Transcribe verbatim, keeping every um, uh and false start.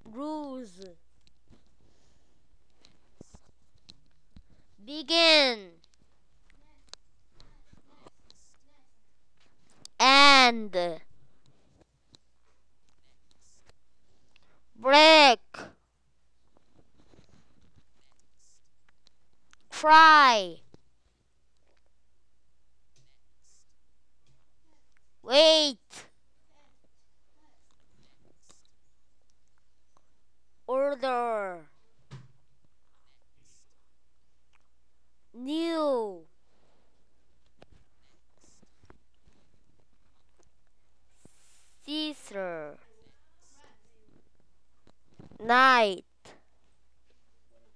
Bruise. Begin. And. Break. Cry. Wait. Order. New. Caesar. Night.